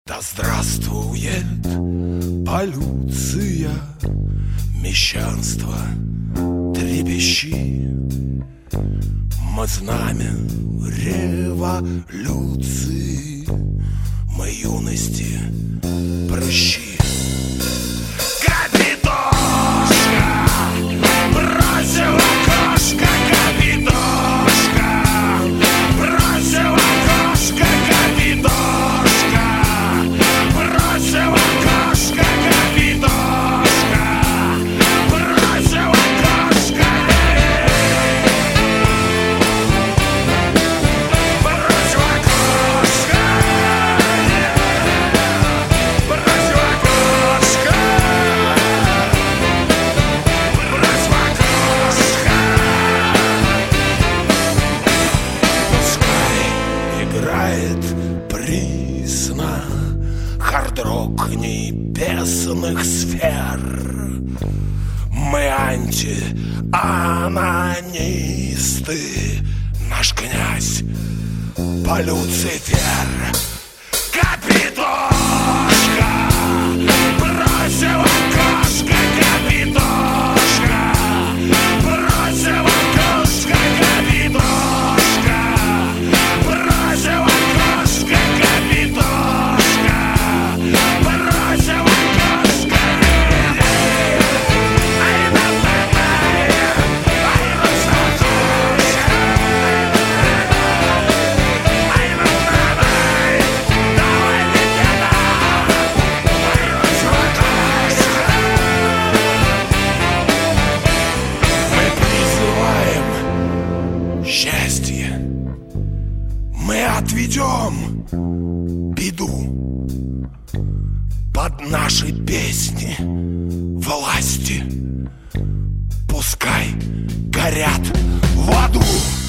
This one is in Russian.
Да здравствует полюция, мещанство трепещи. Мы знамя революции, мы юности прыщи. Капитошка бросила кошка, капитошка бросила кошка, капитошка бросила кошка, капитошка бросила кошка. Присно хард-рок небесных сфер. Мы антианонисты, наш князь Полюцифер. Капитошка бросила кошка, капитошка бросила кошка, капитошка бросила кошка, капитошка бросила кошка. Счастье мы отведем, беду под наши песни власти пускай горят в аду.